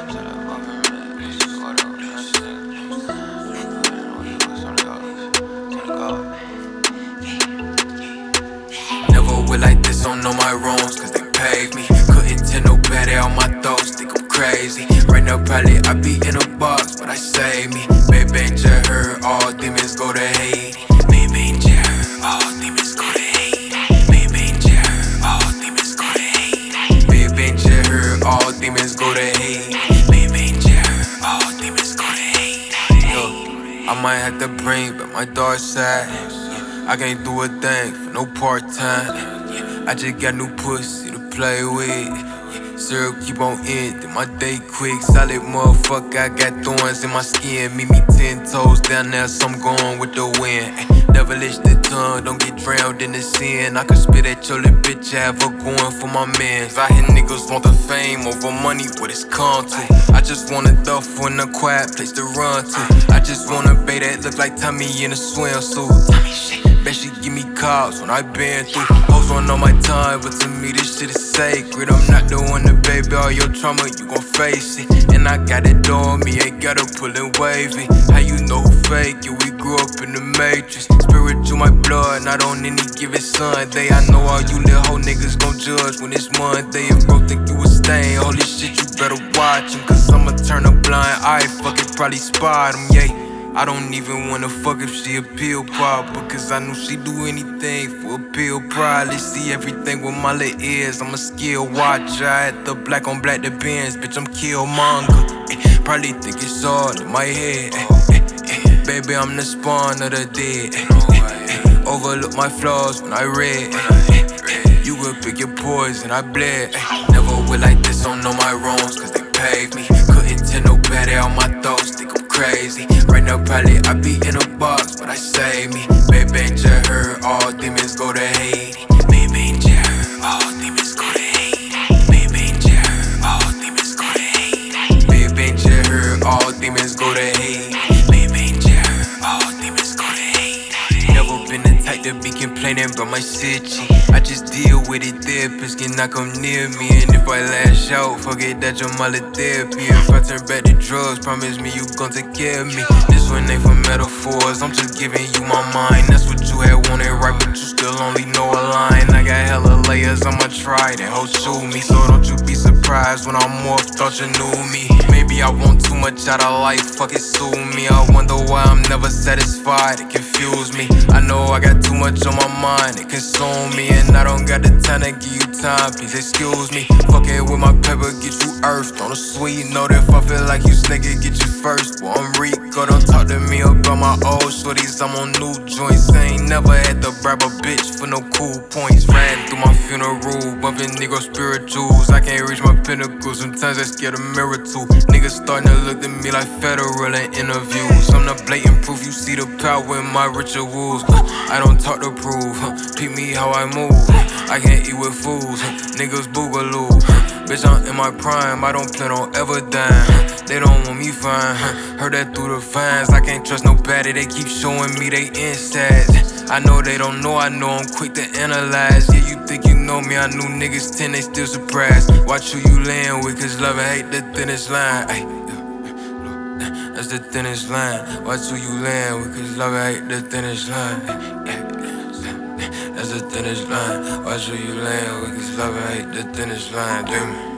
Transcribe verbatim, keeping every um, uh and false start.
Never went like this, don't know my wrongs, cause they paved me. Couldn't tell nobody on my thoughts, think I'm crazy. Right now, probably I be in a box, but I save me. Baby, just heard all demons go to Haiti. Baby, just heard all demons go to Haiti. Baby, just heard all demons go to Haiti. Baby, just heard all demons go to Haiti. Baby, just heard all demons go to Haiti. Yo, I might have to bring back my dark side. I can't do a thing for no part-time. I just got new pussy to play with. Syrup keep on ending my day quick. Solid motherfucker, I got thorns in my skin. Meet me ten toes down there, so I'm going with the wind. Never lift the tongue, don't get drowned in the sin. I can spit at your little bitch, have her going for my mans. I hear niggas want the fame over money, what it's come to. I just want a duffel in a quiet place to run to. I just want a bae that look like Tommy in a swimsuit. Bet she give me calls when I been through. Hoes want all my time, but to me this shit is sacred. I'm not the one to baby all your trauma, you gon' face it. And I got it on me, ain't gotta pull it wavy. How you know who fake it? We grew up in the matrix. Spiritual my blood, not on any given Sunday. I know all you little hoe niggas gon' judge when it's Monday. If bro think you a stain, holy shit, you better watch him. Cause I'ma turn a blind eye, fuck it, probably spot him, yeah. I don't even wanna fuck if she a pill popper, cause I know she do anything for a pill. Probably see everything with my little ears. I'm a skill watcher. I had the black on black the Benz, bitch, I'm Killmonger. Eh, probably think it's all in my head. Eh, eh, eh, baby, I'm the spawn of the dead. Eh, eh, overlook my flaws when I read. Eh, eh, you could pick your poison, I bled. Eh, never went like this, don't know my wrongs, cause they paved me. Couldn't tell nobody on my thoughts, think I'm crazy. Right now, probably I be in a box, but I save me. Baby, just heard all demons go to Haiti. Baby, just heard all demons go to Haiti. Baby, just heard all demons go to Haiti. Baby, just heard all demons go to Haiti. Baby, just heard all demons go to Haiti. Never been the type to be complaining about my city. I just deal with it, therapists cannot come near me. And if I lash out, forget that you're my little therapy. If I turn back to drugs, promise me you gon' take care of me. This one ain't for metaphors, I'm just giving you my mind. That's what you had wanted right, but you still only know a line. I got hella layers, I'ma try to hold to me. So don't you be surprised when I'm off, thought you knew me. Maybe I want too much out of life, fuck it, sue me. I wonder why I'm never satisfied, it confused me. I know I got too much on my mind, it consumed me. And I don't got the time to give you time, please excuse me. Fucking with my pepper, get you earthed on a sweet note. If I feel like you snake it, get you first. Well, I'm Rico, don't talk to me about my old shorties, I'm on new joints. I ain't never had to bribe a bitch for no cool points. Ran through my funeral, bumping Negro spirituals. I can't reach my pinnacle, sometimes I scared a mirror too. Niggas starting to look at me like federal in interviews. I'm the blatant proof, you see the power in my rituals. I don't talk to prove, peep me how I move. I can't eat with fools, niggas boogaloo. Bitch, I'm in my prime, I don't plan on ever dying. They don't want me fine, heard that through the fines. I can't trust nobody, they keep showing me they insides. I know they don't know, I know I'm quick to analyze. Yeah, you think you know me, I knew niggas ten, they still surprised. Watch who you laying with, cause love and hate the thinnest line. Ay, that's the thinnest line. Watch who you laying with, cause love and hate the thinnest line. That's the thinnest line. Watch who you laying with, cause love and hate the thinnest line. Damn.